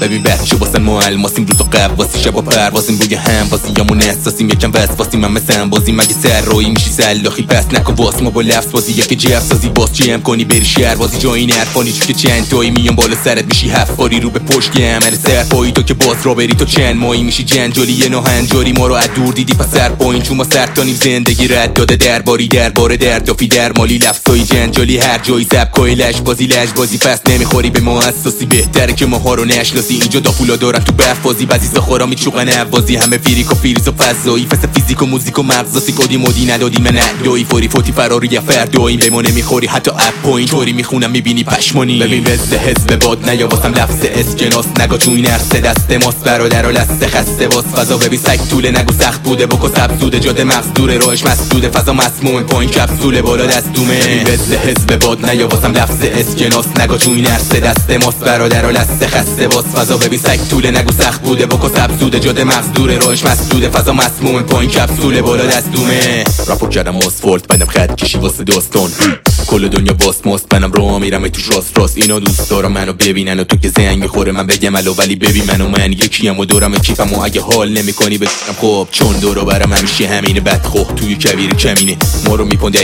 ببین بچه واسن ما الماسیم روز و قواسی شبا پروازیم روی هم بازیامون احساسیم یکم وسواسی من مثل بازی مگه سر روی میشی سلاخی پس نکن واس ما با لفظ بازی یکی جف سازی باز جمع کنی بری شهر بازی جایی نرفانی چون که چند تایی میام بالا سرت میشی هفت باری رو به پشت عمل سرپایی تو که باز را بری تو چند ماهی میشی جنجالی یه ناهنجاری ما رو از دور دیدی پس سر پایین چون ما سرتانیم زندگی رد داده درباری درباره دردافی درمالی لفظای جنجالی هر جایی سبکای لش بازی پس نمیخوری به ما اساسی بهتره که ماها رو نشناسی اینجا دافولا دارن تو بفازی بعضی سخورا میچوقن عوازی همه فیریک و فیریز و فضایی فس فیزیک و موزیک و مغزاسی کدی مودی ندادی من ندایی فوری فوتی فراری یا فردایی به ما نمیخوری حتی اپ پوینت طوری میخونم میبینی پشمانی ببین وزه حزب باد نیا واسم لفظ اسکناس نگا چون این عرصه دست ماست برادر و لسته خسته واس فضا ببین سگ طوله نگو سخت بوده بکو سبزوده جاده مغز دوره راهش مسدوده فضا مسموم پایین کپسوله بالا دستومه وزه حزب باد نیا واسم لفظ اسکناس نگا چون این عرصه دست ماست برادر و لسته خسته واس فضا ببین سگ طوله نگو سخت بوده بکو سبزوده جاده مغز دوره راهش مسدوده فضا مسموم پایین کپسوله بالا دستومه رپو کردم آسفالت بعدم خط کشی واسه داستان کل دنیا باس ماست منم راه میرم توش راست اینا دوست دارم منو ببینن و تو که زنگ میخوره من بگم الو ولی ببین منو من یکیم و دورم کیفم و اگه حال نمیکنی بگم خب چون دورو برام همیشه همینه بد خوب توی کویر کمینه ما رو میپون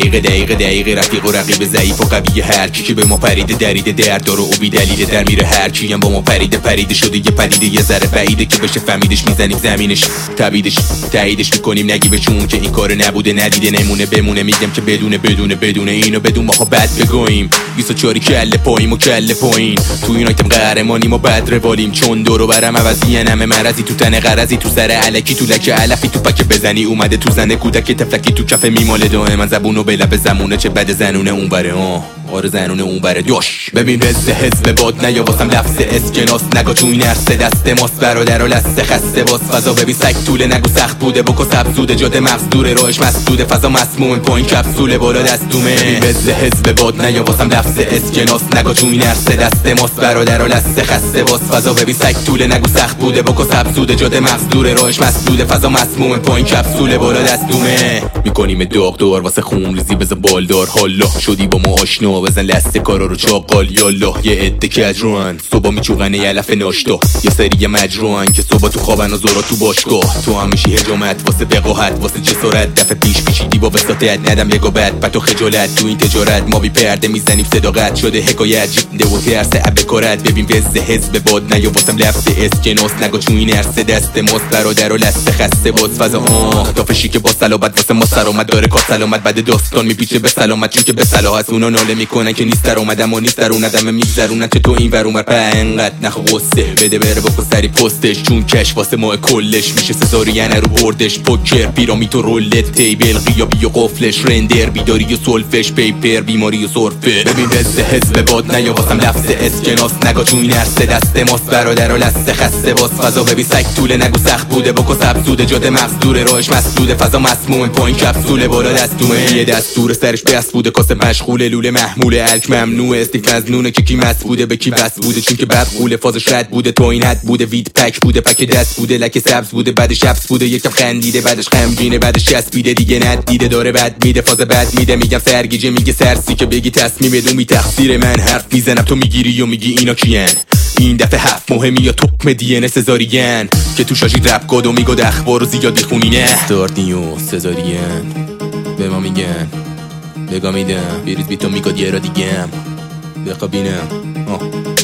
دقیقه رفیق و رقیب ضعیف و قوی هر کی که به ما پریده دریده درد داره و بی دلیل در میره هر کی هم با ما پریده شده یه پدیده یه ذره بعیده که بشه فهمیدش میزنیم زمینش تبیدش تاییدش میکنیم نگی به چون که این کار نبوده ندیده نمونه بمونه میگم که بدونه اینو بدون ماها بد بگویم 24 کله پاییم و کله پایین تو این آیتم قهرمانیم و بد روالیم چون دورو برم عوضی نمه مرضی تو تن غرضی تو سر علکی تو لکه علفی تو پک بزنی اومده تو زنه کودک تفلکی تو کف میماله دائما زبونو به لب زمونه چه بد زنونه اون بره آره زنونه اون بره دوش ببین وزه حزب باد نیا واسم لفظ اسکناس نگا چون این عرصه دست ماست برادر و لسته خسته واس فضا ببین سگ طوله نگو سخت بوده بکو سبزوده جاده مغز دوره راهش مسدوده فضا مسموم پایین کپسوله بالا دستومه وزه حزب باد نیا واسم لفظ اسکناس نگا چون این عرصه دست ماست برادر و لسته خسته واس فضا ببین سگ طوله نگو سخت بوده بکو سبزوده جاده مغز دوره راهش مسدوده فضا مسموم پایین کپسوله بالا دستومه میکنیم داغدار واسه خون ریزی بز بالدار حالا شدی با ما آشنا بزن لسته کارا رو چاقال یالا یه عده کجروان صبح میچوغن یلف ناشتا یه سری مجروان که صبح تو خوابن و زورا تو باشگاه تو هم میشی هجامت واسه وقاحت واسه جسارت دفعه پیش کشیدی با وساطت ندم یگو بعد تو خجالت تو این تجارت ما بی پرده میزنیم صداقت شده حکایت جنده و ترس ابکارت ببین وزه حزب باد نیا واسم لفظ اسکناس نگا چون این عرصه دست ماست برادر و لسته خسته باز فضا تافشی که با سلامت واسه ما سلامت داره کا سلامت بعد داستان میپیچه به سلامت چون که به صلاح هست اونا ناله میکنن که نیست در اومدم و نیست در اومدم میگذرونن چه تو این ور اونور انقدر نخو قصه بده بره بکن سری پستش چون کش واسه ما کلش میشه سزارین رو بردش پوکر پیرامیت و رولت تیبل غیابی و قفلش رندر بیداری و سولفش پیپر بیماری و سرفه ببین وزه حزب باد نیا واسم لفظ اسکناس نگا چون این عرصه دست ماست برادر و لسته خسته واس فضا ببین سگ طوله نگو سخت بوده بکو سبزوده جاده مغز دوره راهش مسدوده فضا مسموم پایین کپسوله بالا دستومه یه دستور سرش بس بوده کاسه مشغوله لوله محموله الک ممنوع استیک از نونه که کی مس بوده به کی بس بوده چون که بد قوله فازش رد بوده تو این حد بوده وید پک بوده پک دست بوده لکه سبز بوده بعدش حبس بوده یکم خندیده بعدش غمگینه بعدش چسبیده دیگه ندیده داره بد میده فاز بد میده میگم سرگیجه میگه سرسی که بگی تصمیم بدون می تقصیر من حرف میزنم تو میگیری و میگی اینا کیان این دفعه هفت مهمی یا توپ دی ان سزارین که تو شاشی رپ گاد و میگاد اخبار رو زیاد بخونی نه استاردیو سزارین به ما میگن بگا میدم بیریز بی تو میگاد یه را دیگم بخوابینم